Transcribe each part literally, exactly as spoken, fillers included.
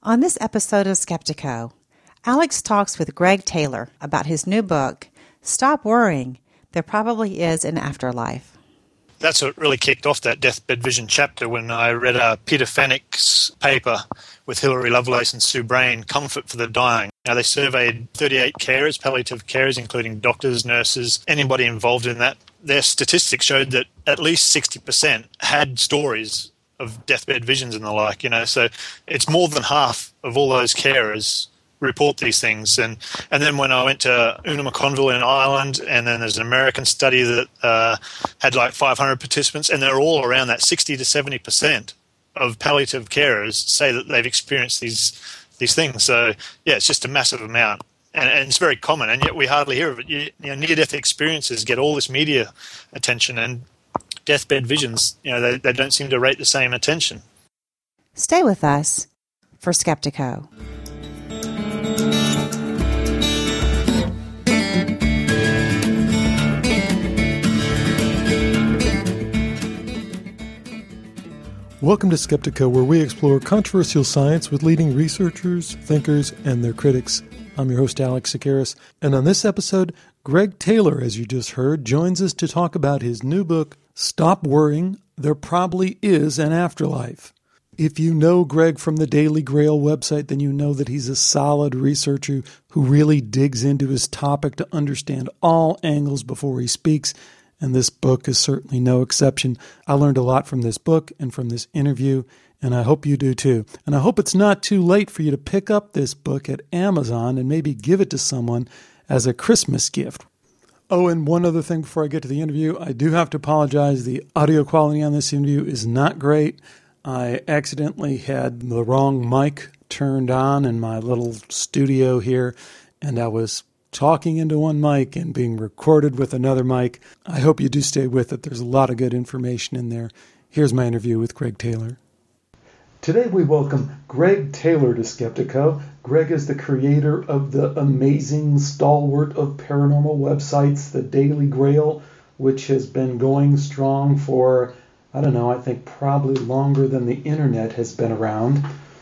On this episode of Skeptiko, Alex talks with Greg Taylor about his new book, Stop Worrying, There Probably Is an Afterlife. That's what really kicked off that deathbed vision chapter when I read uh, Peter Fenwick's paper with Hilary Lovelace and Sue Brain, Comfort for the Dying. Now, they surveyed thirty-eight carers, palliative carers, including doctors, nurses, anybody involved in that. Their statistics showed that at least sixty percent had stories of deathbed visions and the like, you know, so it's more than half of all those carers report these things. And and then when I went to Una McConville in Ireland, and then there's an American study that uh, had like five hundred participants, and they're all around that sixty to seventy percent of palliative carers say that they've experienced these these things. So, yeah, it's just a massive amount. And, and it's very common, and yet we hardly hear of it. You, you know, near-death experiences get all this media attention, and deathbed visions, you know, they, they don't seem to rate the same attention. Stay with us for Skeptiko. Welcome to Skeptiko, where we explore controversial science with leading researchers, thinkers, and their critics. I'm your host, Alex Tsakiris, and on this episode, Greg Taylor, as you just heard, joins us to talk about his new book, Stop Worrying, There Probably Is an Afterlife. If you know Greg from the Daily Grail website, then you know that he's a solid researcher who really digs into his topic to understand all angles before he speaks, and this book is certainly no exception. I learned a lot from this book and from this interview, and I hope you do too. And I hope it's not too late for you to pick up this book at Amazon and maybe give it to someone as a Christmas gift. Oh, and one other thing before I get to the interview, I do have to apologize. The audio quality on this interview is not great. I accidentally had the wrong mic turned on in my little studio here, and I was talking into one mic and being recorded with another mic. I hope you do stay with it. There's a lot of good information in there. Here's my interview with Greg Taylor. Today we welcome Greg Taylor to Skeptiko. Greg is the creator of the amazing stalwart of paranormal websites, The Daily Grail, which has been going strong for, I don't know, I think probably longer than the internet has been around.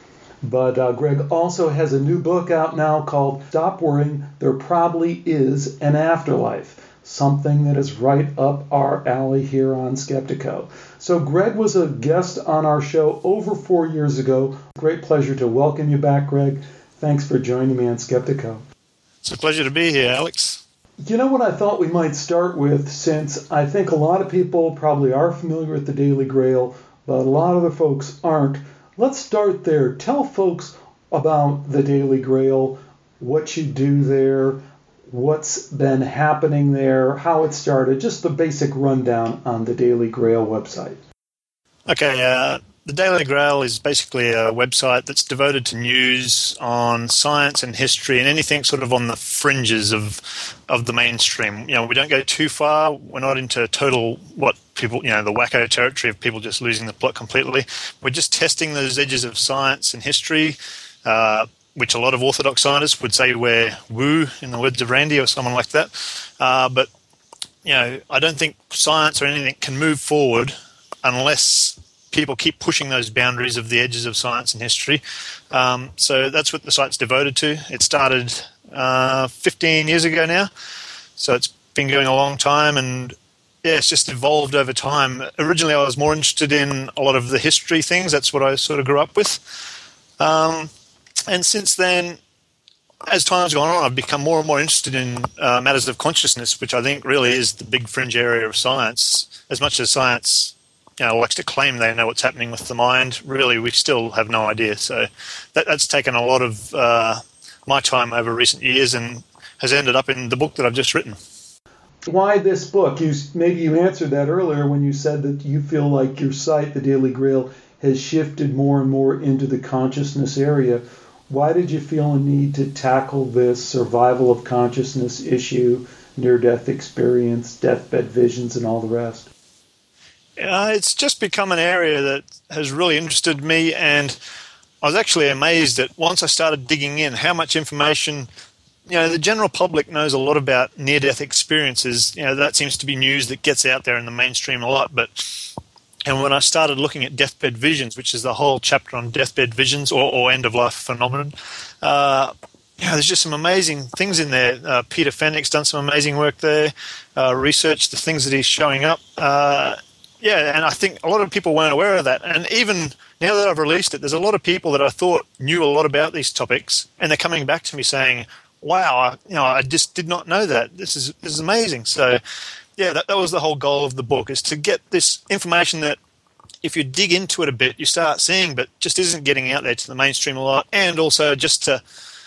But uh, Greg also has a new book out now called Stop Worrying, There Probably Is an Afterlife, something that is right up our alley here on Skeptiko. So Greg was a guest on our show over four years ago. Great pleasure to welcome you back, Greg. Thanks for joining me on Skeptiko. It's a pleasure to be here, Alex. You know what I thought we might start with, since I think a lot of people probably are familiar with the Daily Grail, but a lot of the folks aren't. Let's start there. Tell folks about the Daily Grail, what you do there, what's been happening there, how it started, just the basic rundown on the Daily Grail website. Okay, uh, the Daily Grail is basically a website that's devoted to news on science and history and anything sort of on the fringes of of the mainstream. You know, we don't go too far. We're not into total what people, you know, the wacko territory of people just losing the plot completely. We're just testing those edges of science and history, uh, which a lot of orthodox scientists would say we're woo, in the words of Randy or someone like that. Uh, but, you know, I don't think science or anything can move forward unless people keep pushing those boundaries of the edges of science and history. Um, so that's what the site's devoted to. It started uh, fifteen years ago now, so it's been going a long time, and yeah, it's just evolved over time. Originally, I was more interested in a lot of the history things. That's what I sort of grew up with. Um, and since then, as time's gone on, I've become more and more interested in uh, matters of consciousness, which I think really is the big fringe area of science. As much as science, you know, likes to claim they know what's happening with the mind, really we still have no idea. So that, that's taken a lot of uh, my time over recent years and has ended up in the book that I've just written. Why this book? You maybe you answered that earlier when you said that you feel like your site, The Daily Grail, has shifted more and more into the consciousness area. Why did you feel a need to tackle this survival of consciousness issue, near-death experience, deathbed visions, and all the rest? Uh, it's just become an area that has really interested me, and I was actually amazed at, once I started digging in, how much information, you know, the general public knows a lot about near-death experiences. You know, that seems to be news that gets out there in the mainstream a lot, but And when I started looking at deathbed visions, which is the whole chapter on deathbed visions or, or end-of-life phenomenon, uh, you know, there's just some amazing things in there. Uh, Peter Fennick's done some amazing work there, uh, researched the things that he's showing up. Uh, yeah, and I think a lot of people weren't aware of that. And even now that I've released it, there's a lot of people that I thought knew a lot about these topics, and they're coming back to me saying, wow, I, you know, I just did not know that. This is this is amazing. So, yeah, that, that was the whole goal of the book, is to get this information that if you dig into it a bit, you start seeing, but just isn't getting out there to the mainstream a lot. And also just to,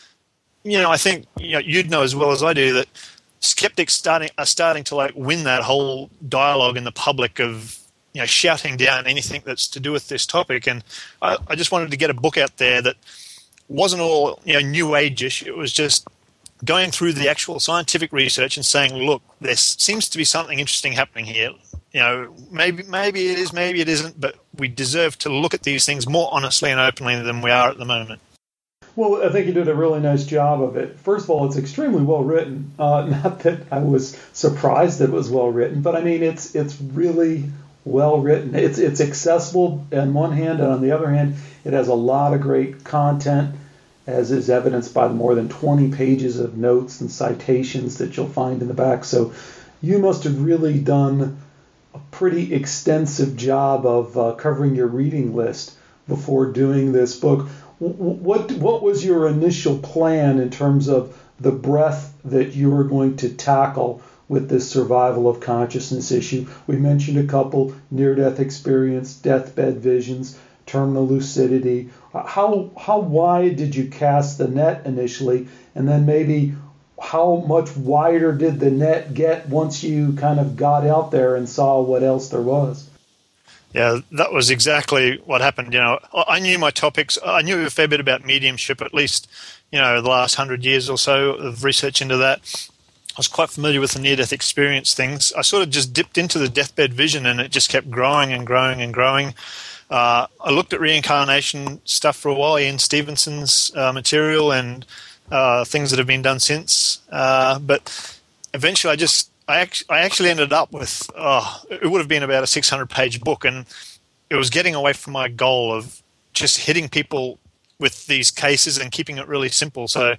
you know, I think, you know, you'd know as well as I do that skeptics starting are starting to like win that whole dialogue in the public of, you know, shouting down anything that's to do with this topic. And I, I just wanted to get a book out there that wasn't all, you know, new age-ish. It was just going through the actual scientific research and saying, look, there seems to be something interesting happening here. You know, maybe maybe it is, maybe it isn't, but we deserve to look at these things more honestly and openly than we are at the moment. Well, I think you did a really nice job of it. First of all, it's extremely well written. Uh, not that I was surprised that it was well written, but I mean, it's it's really well written. It's it's accessible on one hand, and on the other hand, it has a lot of great content, as is evidenced by the more than twenty pages of notes and citations that you'll find in the back. So you must have really done a pretty extensive job of uh, covering your reading list before doing this book. What what was your initial plan in terms of the breadth that you were going to tackle with this survival of consciousness issue? We mentioned a couple: near-death experience, deathbed visions, terminal lucidity. How how wide did you cast the net initially, and then maybe how much wider did the net get once you kind of got out there and saw what else there was? Yeah, that was exactly what happened. You know, I knew my topics. I knew a fair bit about mediumship, at least, you know, the last hundred years or so of research into that. I was quite familiar with the near-death experience things. I sort of just dipped into the deathbed vision, and it just kept growing and growing and growing. Uh, I looked at reincarnation stuff for a while, Ian Stevenson's uh, material and uh, things that have been done since. Uh, but eventually I just, I, act- I actually ended up with, oh, it would have been about a six hundred page book, and it was getting away from my goal of just hitting people with these cases and keeping it really simple. So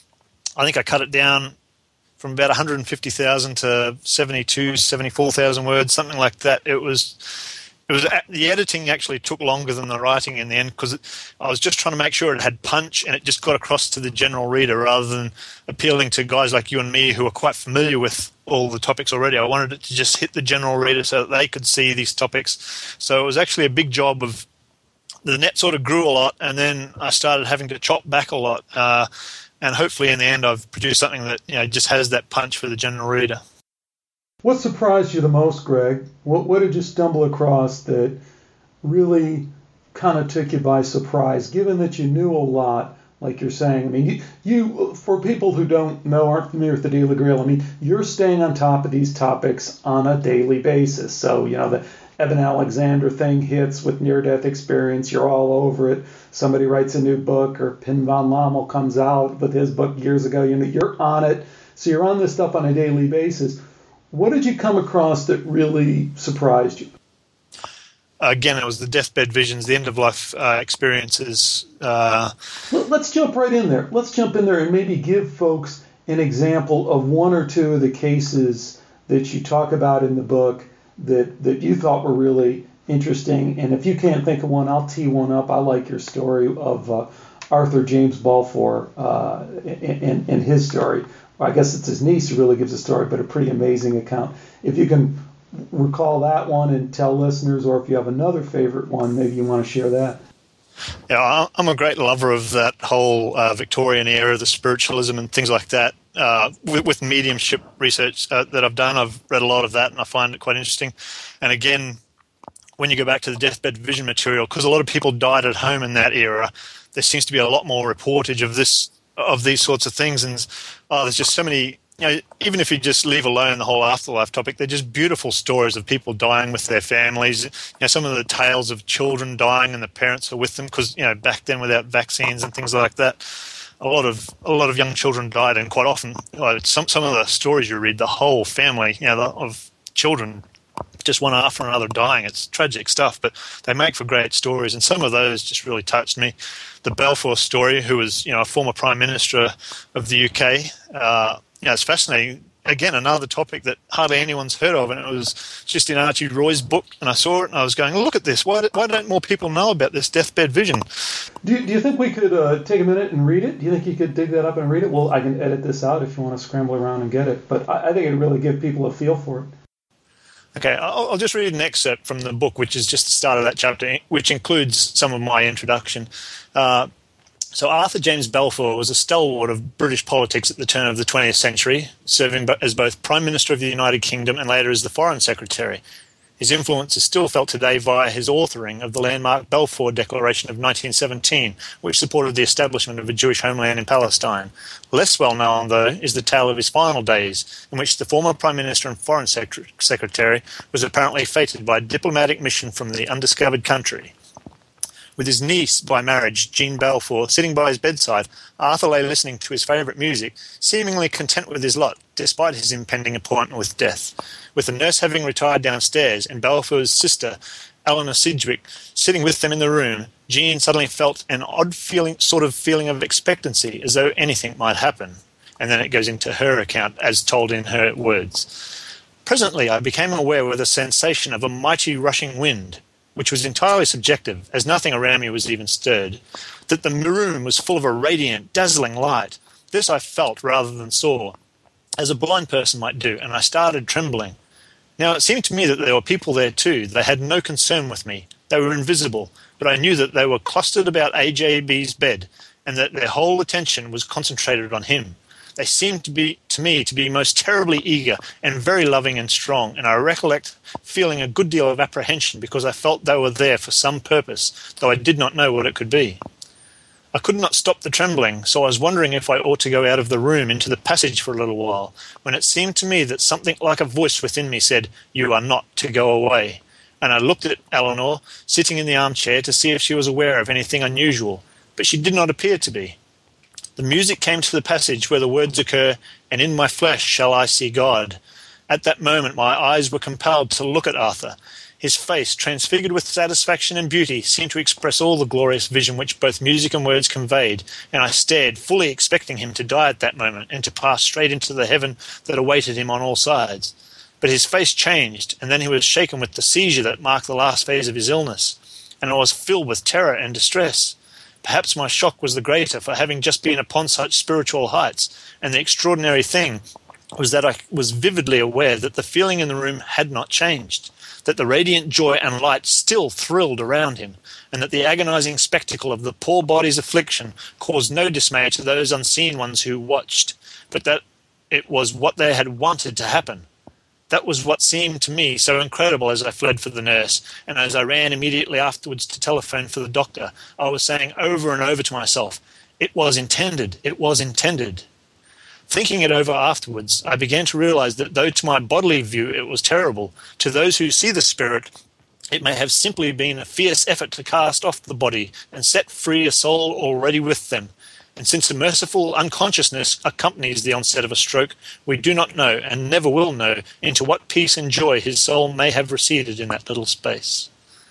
I think I cut it down from about one hundred fifty thousand to seventy-two, seventy-four thousand words, something like that. It was... It was the editing actually took longer than the writing in the end, because I was just trying to make sure it had punch and it just got across to the general reader rather than appealing to guys like you and me who are quite familiar with all the topics already. I wanted it to just hit the general reader so that they could see these topics. So it was actually a big job of the net sort of grew a lot, and then I started having to chop back a lot. Uh, and hopefully in the end I've produced something that, you know, just has that punch for the general reader. What surprised you the most, Greg? What, what did you stumble across that really kind of took you by surprise, given that you knew a lot, like you're saying? I mean, you, you for people who don't know, aren't familiar with the Daily Grail, I mean, you're staying on top of these topics on a daily basis. So, you know, the Evan Alexander thing hits with near-death experience, you're all over it. Somebody writes a new book, or Pim van Lommel comes out with his book years ago, you know, you're on it. So you're on this stuff on a daily basis. What did you come across that really surprised you? Again, it was the deathbed visions, the end-of-life uh, experiences. Uh, Let's jump right in there. Let's jump in there and maybe give folks an example of one or two of the cases that you talk about in the book that, that you thought were really interesting. And if you can't think of one, I'll tee one up. I like your story of uh, Arthur James Balfour uh, and, and his story. I guess it's his niece who really gives a story, but a pretty amazing account. If you can recall that one and tell listeners, or if you have another favorite one, maybe you want to share that. Yeah, I'm a great lover of that whole uh, Victorian era, the spiritualism and things like that. Uh, with, with mediumship research uh, that I've done, I've read a lot of that, and I find it quite interesting. And again, when you go back to the deathbed vision material, because a lot of people died at home in that era, there seems to be a lot more reportage of this of these sorts of things, and oh, there's just so many, you know, even if you just leave alone the whole afterlife topic, they're just beautiful stories of people dying with their families. You know, some of the tales of children dying and the parents are with them, because, you know, back then without vaccines and things like that, a lot of a lot of young children died, and quite often, well, some some of the stories you read, the whole family, you know, of children just one after another dying. It's tragic stuff, but they make for great stories, and some of those just really touched me. The Balfour story, who was, you know, a former Prime Minister of the U K, uh, you know, it's fascinating. Again, another topic that hardly anyone's heard of, and it was just in Archie Roy's book, and I saw it, and I was going, look at this, why, why don't more people know about this deathbed vision? Do you, do you think we could uh, take a minute and read it? Do you think you could dig that up and read it? Well, I can edit this out if you want to scramble around and get it, but I, I think it'd really give people a feel for it. Okay, I'll, I'll just read an excerpt from the book, which is just the start of that chapter, which includes some of my introduction. Uh, So Arthur James Balfour was a stalwart of British politics at the turn of the twentieth century, serving as both Prime Minister of the United Kingdom and later as the Foreign Secretary. His influence is still felt today via his authoring of the landmark Balfour Declaration of nineteen seventeen, which supported the establishment of a Jewish homeland in Palestine. Less well known, though, is the tale of his final days, in which the former Prime Minister and Foreign Secretary was apparently fated by a diplomatic mission from the undiscovered country. With his niece by marriage, Jean Balfour, sitting by his bedside, Arthur lay listening to his favourite music, seemingly content with his lot, despite his impending appointment with death. With the nurse having retired downstairs and Balfour's sister, Eleanor Sidgwick, sitting with them in the room, Jean suddenly felt an odd feeling, sort of feeling of expectancy, as though anything might happen. And then it goes into her account, as told in her words. Presently I became aware with a sensation of a mighty rushing wind, which was entirely subjective, as nothing around me was even stirred, that the room was full of a radiant, dazzling light. This I felt rather than saw, as a blind person might do, and I started trembling. Now it seemed to me that there were people there too. They had no concern with me. They were invisible, but I knew that they were clustered about A J B's bed, and that their whole attention was concentrated on him. They seemed to be to me to be most terribly eager and very loving and strong, and I recollect feeling a good deal of apprehension because I felt they were there for some purpose, though I did not know what it could be. I could not stop the trembling, so I was wondering if I ought to go out of the room into the passage for a little while, when it seemed to me that something like a voice within me said, "You are not to go away." And I looked at Eleanor, sitting in the armchair, to see if she was aware of anything unusual, but she did not appear to be. The music came to the passage where the words occur, "And in my flesh shall I see God." At that moment my eyes were compelled to look at Arthur. His face, transfigured with satisfaction and beauty, seemed to express all the glorious vision which both music and words conveyed, and I stared, fully expecting him to die at that moment and to pass straight into the heaven that awaited him on all sides. But his face changed, and then he was shaken with the seizure that marked the last phase of his illness, and I was filled with terror and distress. Perhaps my shock was the greater for having just been upon such spiritual heights, and the extraordinary thing was that I was vividly aware that the feeling in the room had not changed, that the radiant joy and light still thrilled around him, and that the agonizing spectacle of the poor body's affliction caused no dismay to those unseen ones who watched, but that it was what they had wanted to happen. That was what seemed to me so incredible as I fled for the nurse, and as I ran immediately afterwards to telephone for the doctor, I was saying over and over to myself, "It was intended, it was intended." Thinking it over afterwards, I began to realize that though to my bodily view it was terrible, to those who see the spirit, it may have simply been a fierce effort to cast off the body and set free a soul already with them. And since a merciful unconsciousness accompanies the onset of a stroke, we do not know, and never will know, into what peace and joy his soul may have receded in that little space.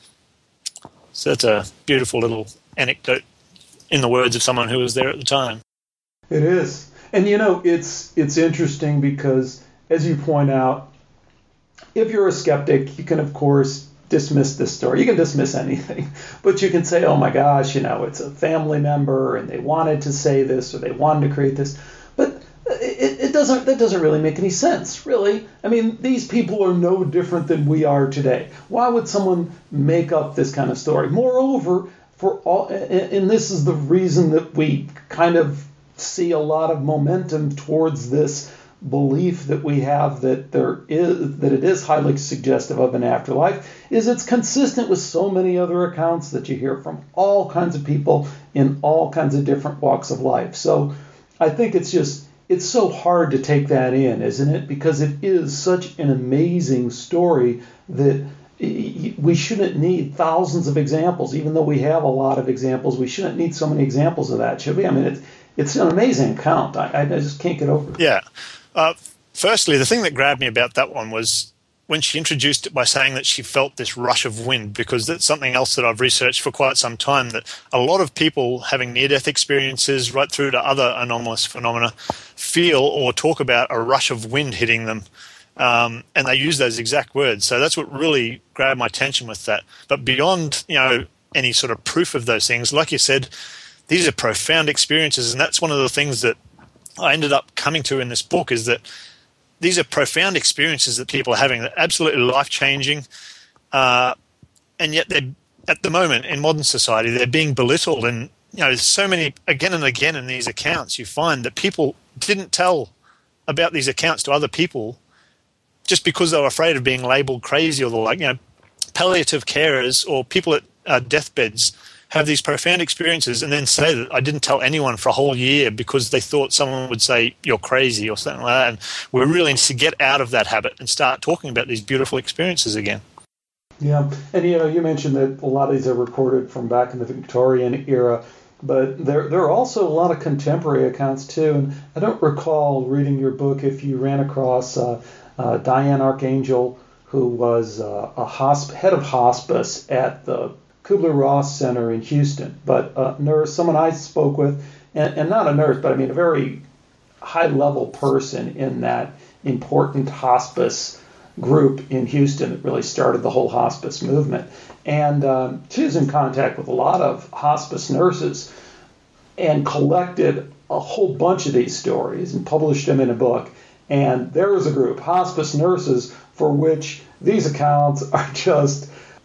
So that's a beautiful little anecdote in the words of someone who was there at the time. It is. And, you know, it's it's interesting because, as you point out, if you're a skeptic, you can, of course, dismiss this story. You can dismiss anything, but you can say, oh my gosh, you know, it's a family member and they wanted to say this or they wanted to create this. But it, it doesn't, that doesn't really make any sense, really. I mean, these people are no different than we are today. Why would someone make up this kind of story? Moreover, for all, and this is the reason that we kind of see a lot of momentum towards this belief that we have that there is that it is highly suggestive of an afterlife, is it's consistent with so many other accounts that you hear from all kinds of people in all kinds of different walks of life. So I think it's just it's so hard to take that in, isn't it? Because it is such an amazing story that we shouldn't need thousands of examples. Even though we have a lot of examples, we shouldn't need so many examples of that, should we? I mean, it's it's an amazing account. I, I just can't get over it. Yeah. Uh, firstly, the thing that grabbed me about that one was when she introduced it by saying that she felt this rush of wind, because that's something else that I've researched for quite some time, that a lot of people having near-death experiences right through to other anomalous phenomena feel or talk about a rush of wind hitting them. Um, and they use those exact words. So that's what really grabbed my attention with that. But beyond, you know, any sort of proof of those things, like you said, these are profound experiences. And that's one of the things that I ended up coming to in this book, is that these are profound experiences that people are having, that are absolutely life-changing. Uh, and yet they're, at the moment in modern society, they're being belittled. And, you know, so many, again and again in these accounts, you find that people didn't tell about these accounts to other people just because they were afraid of being labelled crazy or the like. You know, palliative carers or people at uh, deathbeds have these profound experiences and then say that I didn't tell anyone for a whole year because they thought someone would say you're crazy or something like that. And we really need to get out of that habit and start talking about these beautiful experiences again. Yeah, and you know, you mentioned that a lot of these are recorded from back in the Victorian era, but there there are also a lot of contemporary accounts too. And I don't recall reading your book if you ran across uh, uh, Diane Archangel, who was uh, a hosp- head of hospice at the Kubler-Ross Center in Houston, but a nurse, someone I spoke with, and, and not a nurse, but I mean a very high-level person in that important hospice group in Houston that really started the whole hospice movement. And um, she was in contact with a lot of hospice nurses and collected a whole bunch of these stories and published them in a book. And there is a group, hospice nurses, for which these accounts are just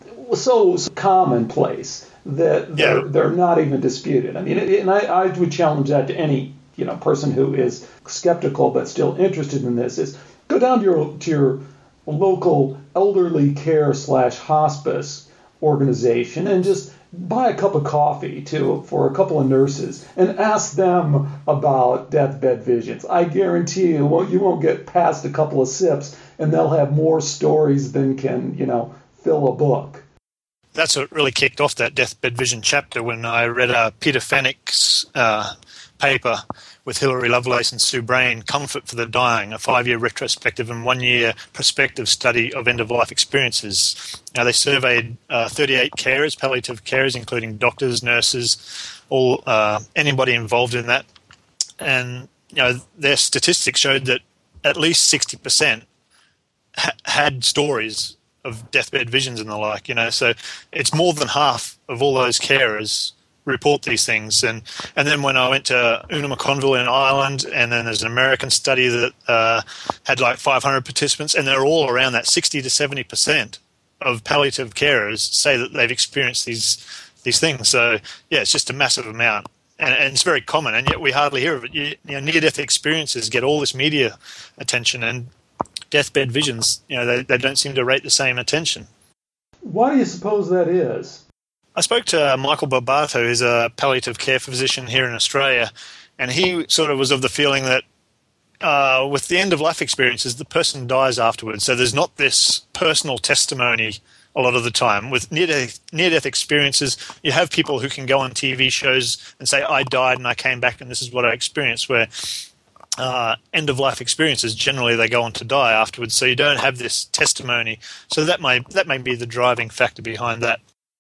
so commonplace that they're, yeah. they're not even disputed. I mean, and I, I would challenge that to any, you know, person who is skeptical but still interested in this, is go down to your to your local elderly care slash hospice organization and just buy a cup of coffee to for a couple of nurses and ask them about deathbed visions. I guarantee you won't, you won't get past a couple of sips and they'll have more stories than can, you know, fill a book. That's what really kicked off that deathbed vision chapter when I read uh, Peter Fenwick's uh, paper with Hilary Lovelace and Sue Brain, Comfort for the Dying, a five-year retrospective and one-year prospective study of end-of-life experiences. Now, they surveyed uh, thirty-eight carers, palliative carers, including doctors, nurses, all uh, anybody involved in that. And, you know, their statistics showed that at least sixty percent ha- had stories of deathbed visions and the like, you know. So it's more than half of all those carers report these things. And and then when I went to Una McConville in Ireland, and then there's an American study that uh, had like five hundred participants, and they're all around that sixty to seventy percent of palliative carers say that they've experienced these these things. So, yeah, it's just a massive amount. And, and it's very common, and yet we hardly hear of it. You, you know, near-death experiences get all this media attention, and deathbed visions, you know, they, they don't seem to rate the same attention. Why do you suppose that is? I spoke to Michael Barbato, who's a palliative care physician here in Australia, and he sort of was of the feeling that uh, with the end-of-life experiences, the person dies afterwards. So there's not this personal testimony a lot of the time. With near-death, near-death experiences, you have people who can go on T V shows and say, I died and I came back and this is what I experienced, where uh, end-of-life experiences, generally they go on to die afterwards. So you don't have this testimony. So that may, that may be the driving factor behind that.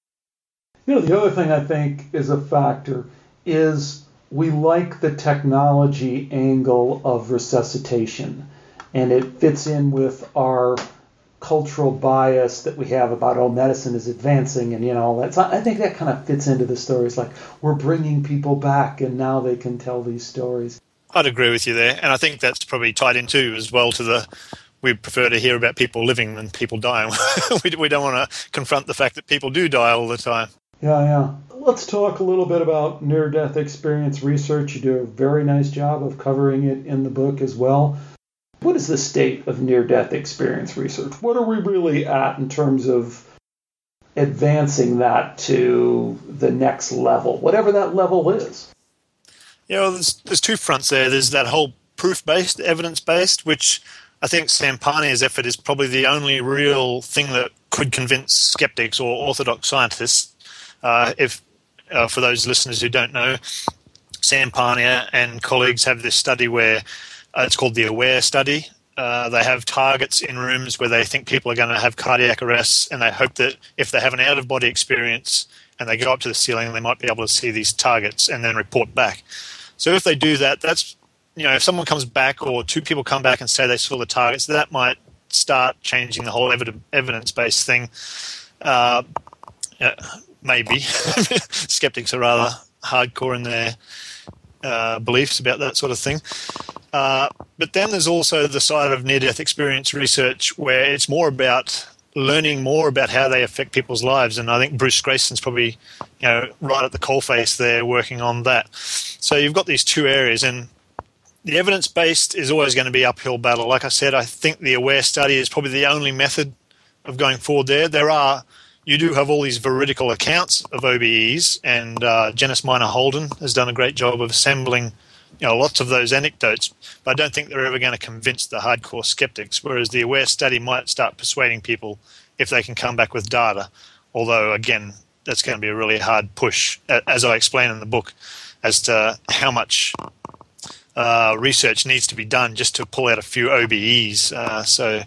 You know, the other thing I think is a factor is we like the technology angle of resuscitation, and it fits in with our cultural bias that we have about, oh, medicine is advancing and, you know, all that. So I think that kind of fits into the stories, like we're bringing people back and now they can tell these stories. I'd agree with you there, and I think that's probably tied into as well to the we prefer to hear about people living than people dying. we, we don't want to confront the fact that people do die all the time. Yeah, yeah. Let's talk a little bit about near-death experience research. You do a very nice job of covering it in the book as well. What is the state of near-death experience research? What are we really at in terms of advancing that to the next level, whatever that level is? Yeah, well, there's, there's two fronts there. There's that whole proof-based, evidence-based, which I think Sampania's effort is probably the only real thing that could convince skeptics or orthodox scientists. Uh, if uh, for those listeners who don't know, Sampania and colleagues have this study where uh, it's called the AWARE study, Uh, they have targets in rooms where they think people are going to have cardiac arrests, and they hope that if they have an out-of-body experience and they go up to the ceiling, they might be able to see these targets and then report back. So if they do that, that's, you know, if someone comes back or two people come back and say they saw the targets, that might start changing the whole evid- evidence-based thing. Uh, yeah, maybe. Skeptics are rather hardcore in their uh, beliefs about that sort of thing. Uh, but then there's also the side of near-death experience research where it's more about learning more about how they affect people's lives. And I think Bruce Grayson's probably, you know, right at the coalface there working on that. So you've got these two areas, and the evidence-based is always going to be uphill battle. Like I said, I think the AWARE study is probably the only method of going forward there. There are, you do have all these veridical accounts of O B Es, and uh, Janice Miner Holden has done a great job of assembling, you know, lots of those anecdotes, but I don't think they're ever going to convince the hardcore skeptics, whereas the AWARE study might start persuading people if they can come back with data. Although, again, that's going to be a really hard push, as I explain in the book, as to how much uh, research needs to be done just to pull out a few O B Es. Uh, so,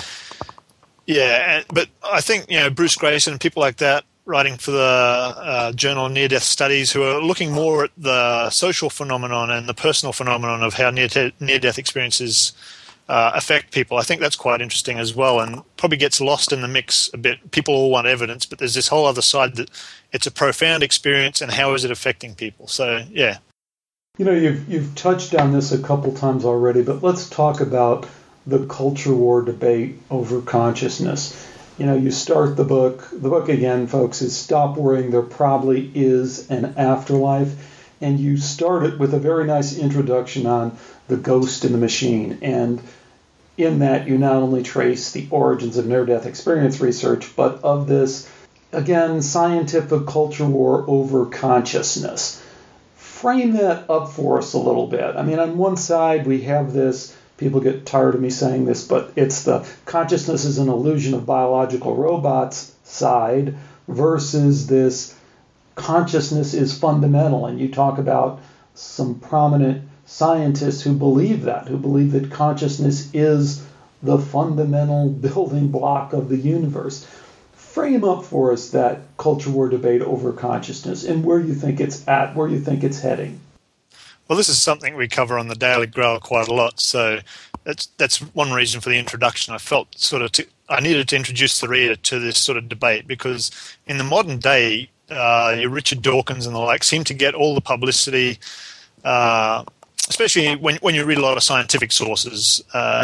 yeah, and, but I think, you know, Bruce Grayson and people like that, writing for the uh, Journal of Near-Death Studies, who are looking more at the social phenomenon and the personal phenomenon of how near- near-death experiences uh, affect people. I think that's quite interesting as well, and probably gets lost in the mix a bit. People all want evidence, but there's this whole other side that it's a profound experience, and how is it affecting people? So, yeah. You know, you've, you've touched on this a couple times already, but let's talk about the culture war debate over consciousness. You know, you start the book, the book again, folks, is Stop Worrying, There Probably Is an Afterlife. And you start it with a very nice introduction on the ghost in the machine. And in that, you not only trace the origins of near-death experience research, but of this, again, scientific culture war over consciousness. Frame that up for us a little bit. I mean, on one side, we have this, people get tired of me saying this, but it's the consciousness is an illusion of biological robots side versus this consciousness is fundamental. And you talk about some prominent scientists who believe that, who believe that consciousness is the fundamental building block of the universe. Frame up for us that culture war debate over consciousness and where you think it's at, where you think it's heading. Well, this is something we cover on the Daily Grail quite a lot, so that's that's one reason for the introduction. I felt sort of to, I needed to introduce the reader to this sort of debate because in the modern day, uh, your Richard Dawkins and the like seem to get all the publicity, uh, especially when when you read a lot of scientific sources. Uh,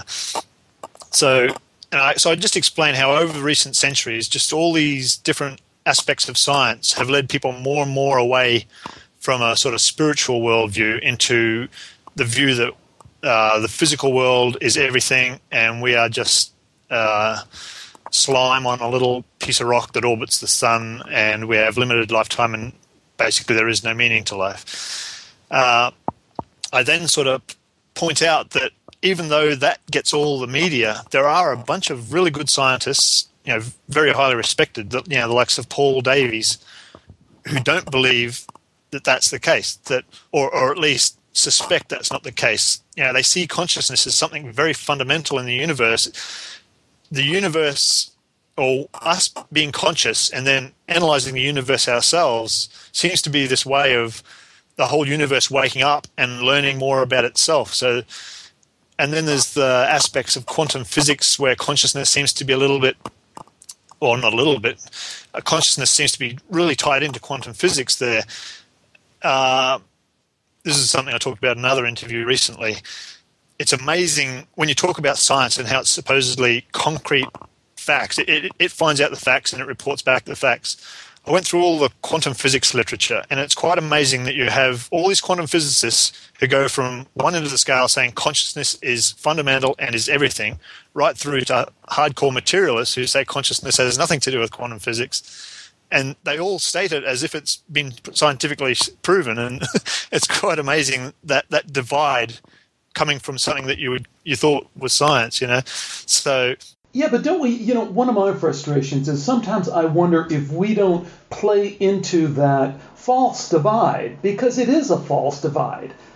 so, and I, so I just explain how over recent centuries, just all these different aspects of science have led people more and more away from a sort of spiritual worldview into the view that uh, the physical world is everything and we are just uh, slime on a little piece of rock that orbits the sun and we have limited lifetime and basically there is no meaning to life. Uh, I then sort of point out that even though that gets all the media, there are a bunch of really good scientists, you know, very highly respected, you know, the likes of Paul Davies, who don't believe that that's the case, that or, or at least suspect that's not the case. You know, they see consciousness as something very fundamental in the universe. The universe, or us being conscious and then analyzing the universe ourselves, seems to be this way of the whole universe waking up and learning more about itself. So, and then there's the aspects of quantum physics where consciousness seems to be a little bit, or not a little bit, uh, consciousness seems to be really tied into quantum physics there. Uh, this is something I talked about in another interview recently. It's amazing when you talk about science and how it's supposedly concrete facts. It, it, it finds out the facts and it reports back the facts. I went through all the quantum physics literature, and it's quite amazing that you have all these quantum physicists who go from one end of the scale saying consciousness is fundamental and is everything, right through to hardcore materialists who say consciousness has nothing to do with quantum physics. And they all state it as if it's been scientifically proven, and it's quite amazing that that divide coming from something that you would you thought was science, you know. So yeah, but don't we? You know, one of my frustrations is sometimes I wonder if we don't play into that false divide, because it is a false divide.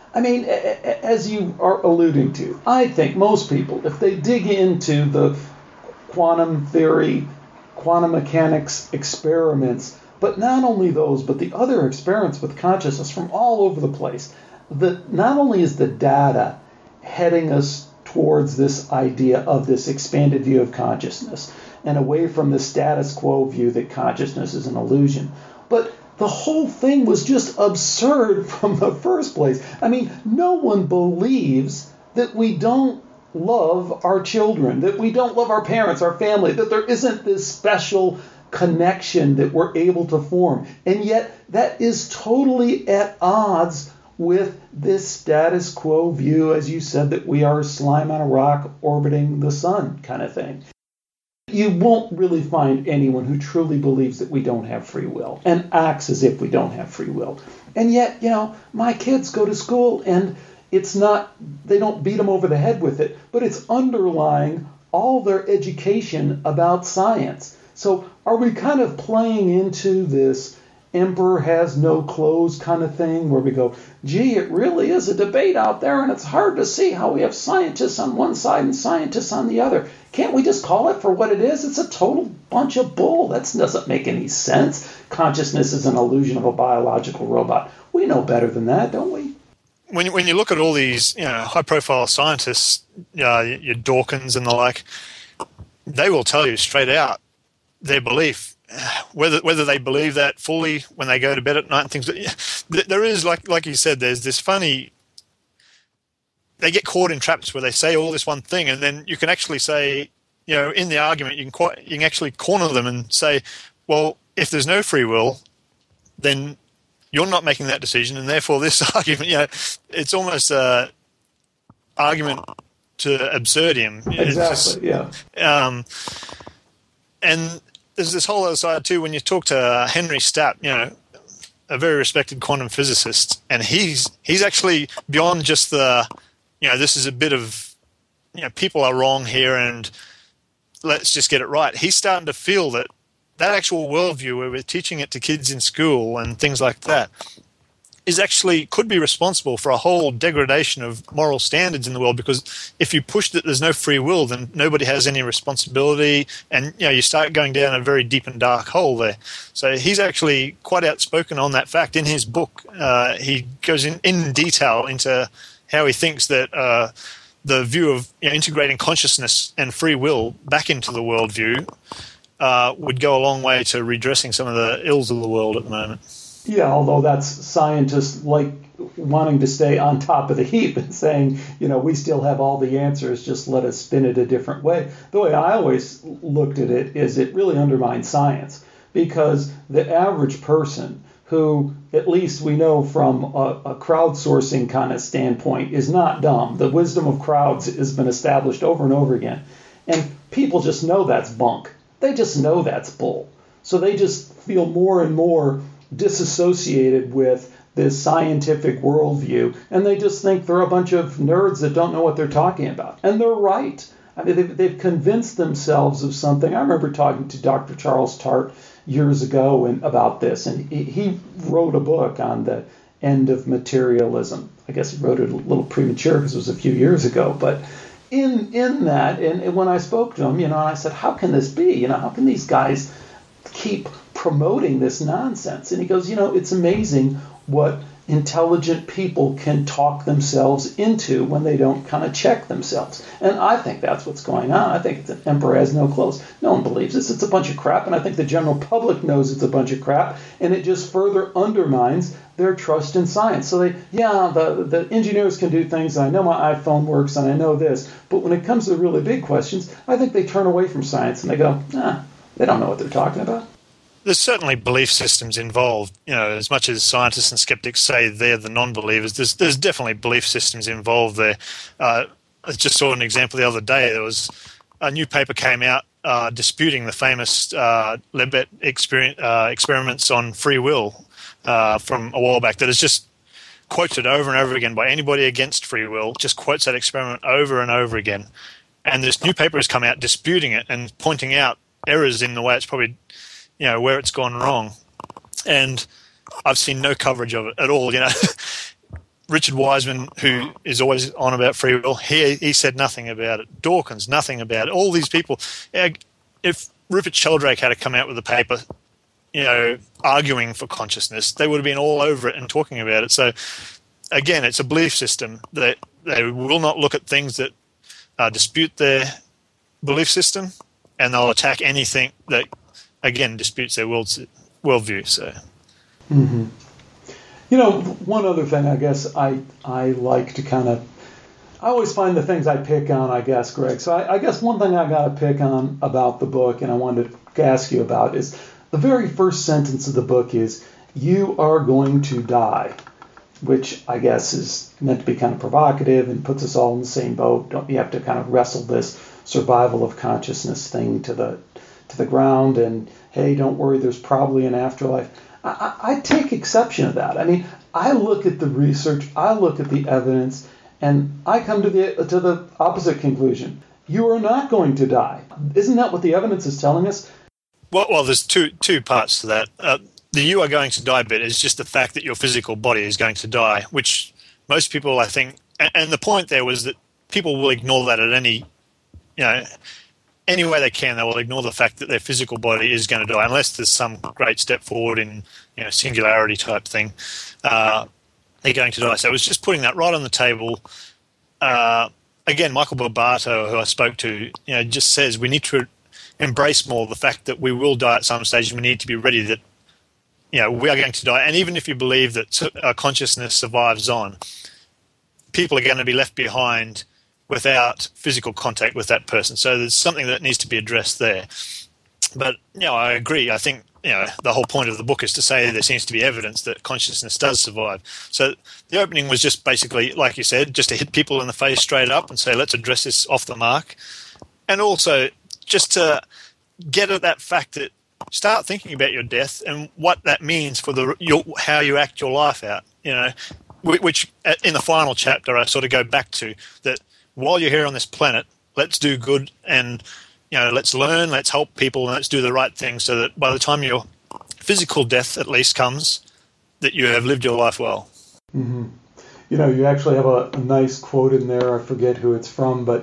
I mean, as you are alluding to, I think most people, if they dig into the quantum theory, quantum mechanics experiments, but not only those, but the other experiments with consciousness from all over the place, that not only is the data heading us towards this idea of this expanded view of consciousness and away from the status quo view that consciousness is an illusion, but the whole thing was just absurd from the first place. I mean, no one believes that we don't love our children, that we don't love our parents, our family, that there isn't this special connection that we're able to form. And yet that is totally at odds with this status quo view, as you said, that we are slime on a rock orbiting the sun kind of thing. You won't really find anyone who truly believes that we don't have free will and acts as if we don't have free will. And yet, you know, my kids go to school and it's not, they don't beat them over the head with it, but it's underlying all their education about science. So are we kind of playing into this emperor has no clothes kind of thing where we go, gee, it really is a debate out there and it's hard to see how we have scientists on one side and scientists on the other. Can't we just call it for what it is? It's a total bunch of bull. That doesn't make any sense. Consciousness is an illusion of a biological robot. We know better than that, don't we? When you, when you look at all these, you know, high-profile scientists, uh, your Dawkins and the like, they will tell you straight out their belief. Whether whether they believe that fully when they go to bed at night and things, there is, like like you said, there's this funny, they get caught in traps where they say all this one thing and then you can actually say, you know, in the argument, you can quite, you can actually corner them and say, well, if there's no free will, then you're not making that decision and therefore this argument, you know, it's almost a argument to absurdium. Exactly, just, yeah. Um, and there's this whole other side too when you talk to Henry Stapp, you know, a very respected quantum physicist, and he's he's actually beyond just the, you know, this is a bit of, you know, people are wrong here and let's just get it right. He's starting to feel that that actual worldview where we're teaching it to kids in school and things like that is actually could be responsible for a whole degradation of moral standards in the world, because if you push that there's no free will, then nobody has any responsibility and, you know, you start going down a very deep and dark hole there. So he's actually quite outspoken on that fact in his book. Uh, he goes in, in detail into how he thinks that uh, the view of, you know, integrating consciousness and free will back into the worldview uh, would go a long way to redressing some of the ills of the world at the moment. Yeah, although that's scientists like wanting to stay on top of the heap and saying, you know, we still have all the answers, just let us spin it a different way. The way I always looked at it is it really undermines science, because the average person who, at least we know from a, a crowdsourcing kind of standpoint, is not dumb. The wisdom of crowds has been established over and over again. And people just know that's bunk. They just know that's bull. So they just feel more and more disassociated with this scientific worldview, and they just think they're a bunch of nerds that don't know what they're talking about. And they're right. I mean, they've, they've convinced themselves of something. I remember talking to Doctor Charles Tart years ago and, about this, and he, he wrote a book on the end of materialism. I guess he wrote it a little premature because it was a few years ago, but in in that, and, and when I spoke to him, you know, I said, how can this be? You know, how can these guys keep promoting this nonsense? And he goes, you know, it's amazing what intelligent people can talk themselves into when they don't kind of check themselves. And I think that's what's going on. I think it's an emperor has no clothes. No one believes this. It's a bunch of crap. And I think the general public knows it's a bunch of crap. And it just further undermines their trust in science. So they, yeah, the, the engineers can do things. And I know my iPhone works and I know this. But when it comes to the really big questions, I think they turn away from science and they go, nah, they don't know what they're talking about. There's certainly belief systems involved. You know, as much as scientists and skeptics say they're the non-believers, there's there's definitely belief systems involved there. Uh, I just saw an example the other day. There was a new paper came out uh, disputing the famous uh, Libet exper- uh, experiments on free will uh, from a while back. That is just quoted over and over again by anybody against free will. Just quotes that experiment over and over again. And this new paper has come out disputing it and pointing out errors in the way it's probably, you know, where it's gone wrong. And I've seen no coverage of it at all. You know, Richard Wiseman, who is always on about free will, he he said nothing about it. Dawkins, nothing about it. All these people. If Rupert Sheldrake had come out with a paper, you know, arguing for consciousness, they would have been all over it and talking about it. So, again, it's a belief system that they will not look at things that uh, dispute their belief system, and they'll attack anything that, again, disputes their world worldview. So, mm-hmm. You know, one other thing, I guess I I like to kind of, I always find the things I pick on, I guess, Greg. So I, I guess one thing I got to pick on about the book, and I wanted to ask you about, is the very first sentence of the book is, "You are going to die," which I guess is meant to be kind of provocative and puts us all in the same boat. Don't you have to kind of wrestle this survival of consciousness thing to the to the ground, and hey, don't worry, there's probably an afterlife. I, I take exception to that. I mean, I look at the research, I look at the evidence, and I come to the to the opposite conclusion. You are not going to die. Isn't that what the evidence is telling us? Well, well there's two two parts to that. Uh, the "you are going to die" bit is just the fact that your physical body is going to die, which most people, I think, and, and the point there was that people will ignore that at any, you know, any way they can. They will ignore the fact that their physical body is going to die, unless there's some great step forward in, you know, singularity type thing. Uh, they're going to die. So it was just putting that right on the table. Uh, again, Michael Barbato, who I spoke to, you know, just says we need to embrace more the fact that we will die at some stage, and we need to be ready that, you know, we are going to die. And even if you believe that uh, consciousness survives on, people are going to be left behind without physical contact with that person. So there's something that needs to be addressed there. But, you know, I agree. I think, you know, the whole point of the book is to say there seems to be evidence that consciousness does survive. So the opening was just basically, like you said, just to hit people in the face straight up and say, let's address this off the mark. And also just to get at that fact that start thinking about your death and what that means for the your, how you act your life out, you know, which in the final chapter I sort of go back to, that while you're here on this planet, let's do good and, you know, let's learn, let's help people, and let's do the right thing so that by the time your physical death at least comes, that you have lived your life well. Mm-hmm. You know, you actually have a, a nice quote in there. I forget who it's from, but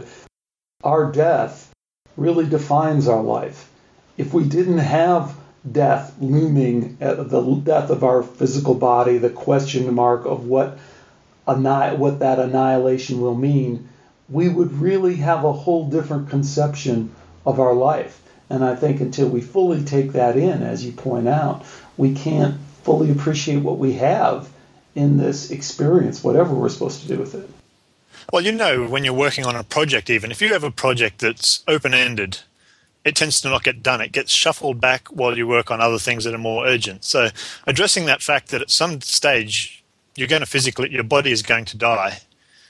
our death really defines our life. If we didn't have death looming, at the death of our physical body, the question mark of what anni- what that annihilation will mean, we would really have a whole different conception of our life. And I think until we fully take that in, as you point out, we can't fully appreciate what we have in this experience, whatever we're supposed to do with it. Well, you know, when you're working on a project, even if you have a project that's open-ended, it tends to not get done. It gets shuffled back while you work on other things that are more urgent. So addressing that fact that at some stage you're going to physically, your body is going to die,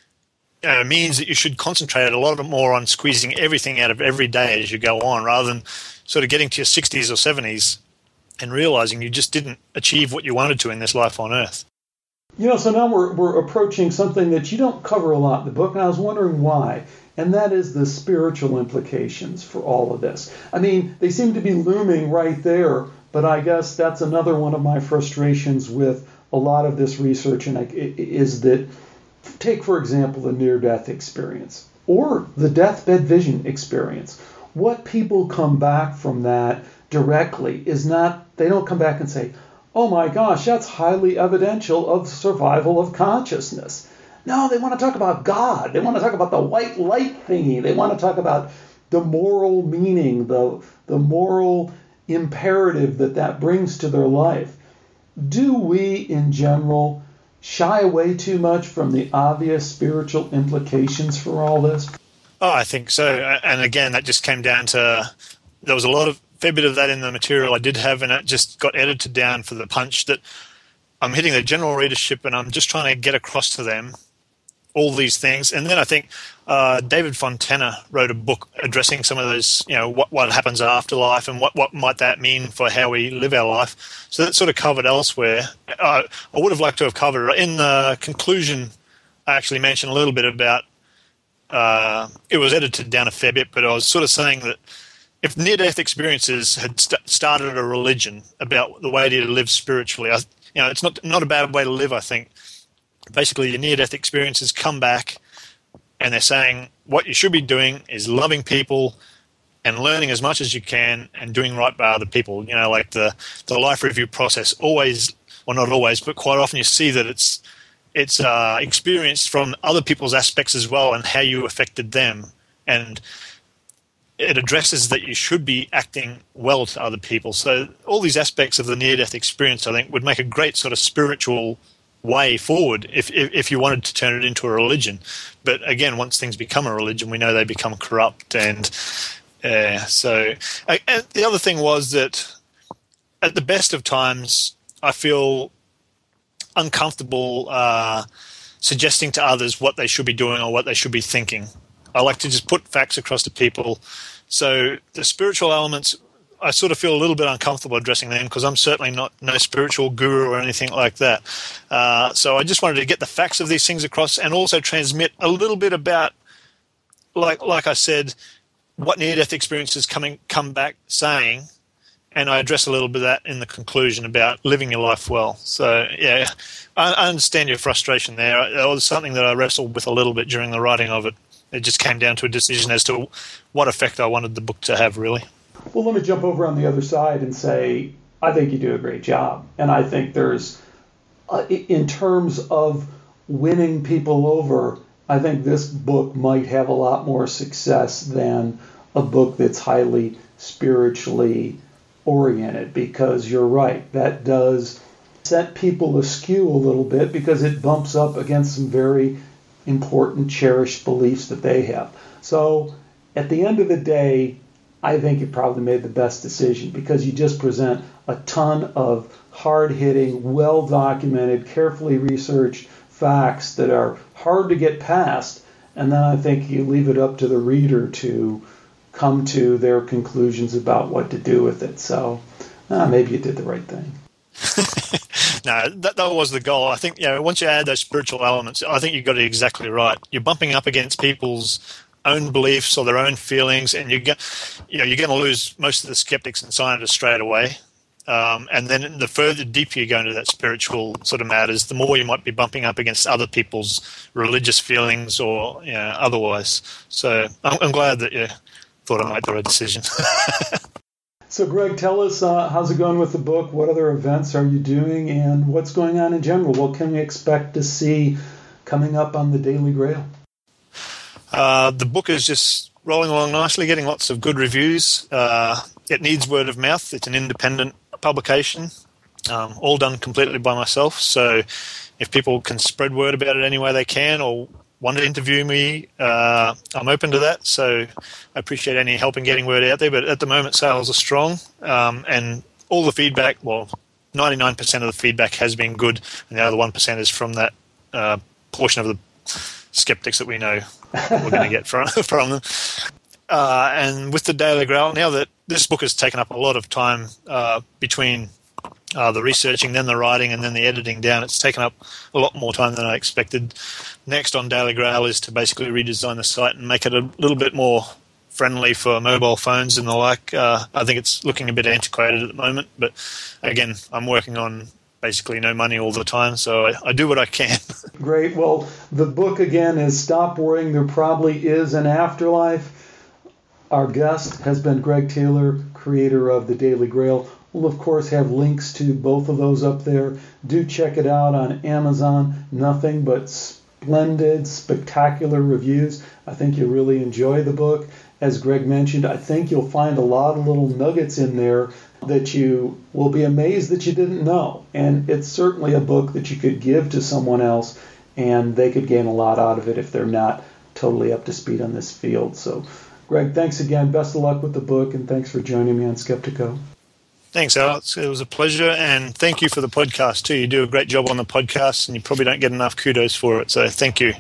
you know, means that you should concentrate a lot more on squeezing everything out of every day as you go on, rather than sort of getting to your sixties or seventies and realizing you just didn't achieve what you wanted to in this life on Earth. You know, so now we're we're approaching something that you don't cover a lot in the book, and I was wondering why, and that is the spiritual implications for all of this. I mean, they seem to be looming right there, but I guess that's another one of my frustrations with a lot of this research, and I, is that, take, for example, the near-death experience or the deathbed vision experience. What people come back from that directly is not, they don't come back and say, oh my gosh, that's highly evidential of survival of consciousness. No, they want to talk about God. They want to talk about the white light thingy. They want to talk about the moral meaning, the, the moral imperative that that brings to their life. Do we, in general, shy away too much from the obvious spiritual implications for all this? Oh, I think so. And again, that just came down to, there was a lot of, fair bit of that in the material I did have, and it just got edited down for the punch that I'm hitting the general readership and I'm just trying to get across to them all these things. And then I think uh, David Fontana wrote a book addressing some of those, you know, what, what happens after life and what, what might that mean for how we live our life. So that sort of covered elsewhere. Uh, I would have liked to have covered it. In the conclusion, I actually mentioned a little bit about, uh, it was edited down a fair bit, but I was sort of saying that if near-death experiences had st- started a religion about the way to live spiritually, I, you know, it's not not a bad way to live, I think. basically your near-death experiences come back, and they're saying what you should be doing is loving people and learning as much as you can and doing right by other people. You know, like the, the life review process always, well, not always, but quite often you see that it's it's uh, experienced from other people's aspects as well and how you affected them. And it addresses that you should be acting well to other people. So all these aspects of the near-death experience, I think, would make a great sort of spiritual way forward if, if if you wanted to turn it into a religion. But again, once things become a religion, we know they become corrupt. And uh, so uh, and the other thing was that at the best of times, I feel uncomfortable uh, suggesting to others what they should be doing or what they should be thinking. I like to just put facts across to people. So the spiritual elements, I sort of feel a little bit uncomfortable addressing them because I'm certainly not no spiritual guru or anything like that. Uh, so I just wanted to get the facts of these things across and also transmit a little bit about, like like I said, what near-death experiences coming come back saying, and I address a little bit of that in the conclusion about living your life well. So yeah, I, I understand your frustration there. It was something that I wrestled with a little bit during the writing of it. It just came down to a decision as to what effect I wanted the book to have, really. Well, let me jump over on the other side and say, I think you do a great job. And I think there's, uh, in terms of winning people over, I think this book might have a lot more success than a book that's highly spiritually oriented, because you're right, that does set people askew a little bit because it bumps up against some very important, cherished beliefs that they have. So at the end of the day, I think you probably made the best decision because you just present a ton of hard-hitting, well-documented, carefully researched facts that are hard to get past, and then I think you leave it up to the reader to come to their conclusions about what to do with it. So uh, maybe you did the right thing. No, that, that was the goal. I think, you know, once you add those spiritual elements, I think you got it exactly right. You're bumping up against people's own beliefs or their own feelings, and you get, you know, you're going to lose most of the skeptics and scientists straight away. Um, and then the further deeper you go into that spiritual sort of matters, the more you might be bumping up against other people's religious feelings or, you know, otherwise. So I'm, I'm glad that you thought I made the right decision. So, Greg, tell us, uh, how's it going with the book? What other events are you doing? And what's going on in general? What can we expect to see coming up on the Daily Grail? Uh, the book is just rolling along nicely, getting lots of good reviews. Uh, it needs word of mouth. It's an independent publication, um, all done completely by myself. So if people can spread word about it any way they can or want to interview me, uh, I'm open to that. So I appreciate any help in getting word out there. But at the moment, sales are strong, um, and all the feedback, well, ninety-nine percent of the feedback has been good, and the other one percent is from that uh, portion of the skeptics that we know we're going to get from, from them. Uh, and with the Daily Grail, now that this book has taken up a lot of time uh, between uh, the researching, then the writing, and then the editing down, it's taken up a lot more time than I expected. Next on Daily Grail is to basically redesign the site and make it a little bit more friendly for mobile phones and the like. Uh, I think it's looking a bit antiquated at the moment, but again, I'm working on basically no money all the time, so I, I do what I can. Great. Well, the book again is Stop Worrying, There Probably Is an Afterlife. Our guest has been Greg Taylor, creator of the Daily Grail. We'll, of course, have links to both of those up there. Do check it out on Amazon. Nothing but splendid, spectacular reviews. I think you'll really enjoy the book. As Greg mentioned, I think you'll find a lot of little nuggets in there that you will be amazed that you didn't know. And it's certainly a book that you could give to someone else, and they could gain a lot out of it if they're not totally up to speed on this field. So, Greg, thanks again. Best of luck with the book, and thanks for joining me on Skeptico. Thanks, Alex. It was a pleasure, and thank you for the podcast, too. You do a great job on the podcast, and you probably don't get enough kudos for it, so thank you.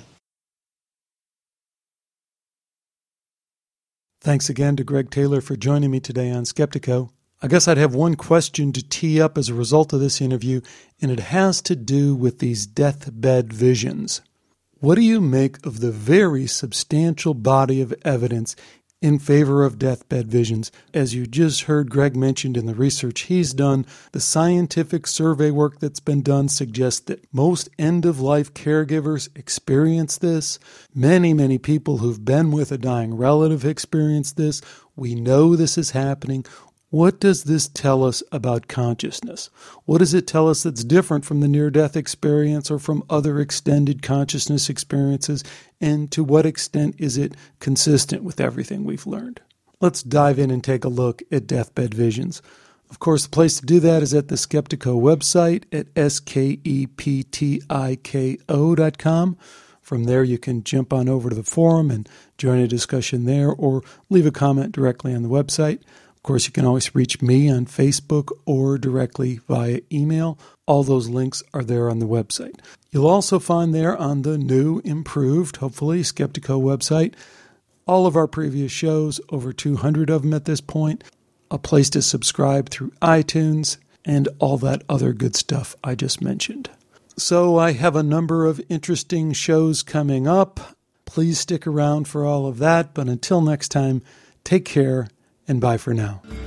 Thanks again to Greg Taylor for joining me today on Skeptico. I guess I'd have one question to tee up as a result of this interview, and it has to do with these deathbed visions. What do you make of the very substantial body of evidence in favor of deathbed visions. As you just heard Greg mentioned in the research he's done, the scientific survey work that's been done suggests that most end-of-life caregivers experience this. Many, many people who've been with a dying relative experience this. We know this is happening. What does this tell us about consciousness? What does it tell us that's different from the near-death experience or from other extended consciousness experiences? And to what extent is it consistent with everything we've learned? Let's dive in and take a look at deathbed visions. Of course, the place to do that is at the Skeptiko website at S K E P T I K O dot com. From there, you can jump on over to the forum and join a discussion there or leave a comment directly on the website. Of course, you can always reach me on Facebook or directly via email. All those links are there on the website. You'll also find there on the new, improved, hopefully, Skeptiko website, all of our previous shows, over two hundred of them at this point, a place to subscribe through iTunes, and all that other good stuff I just mentioned. So I have a number of interesting shows coming up. Please stick around for all of that. But until next time, take care and bye for now.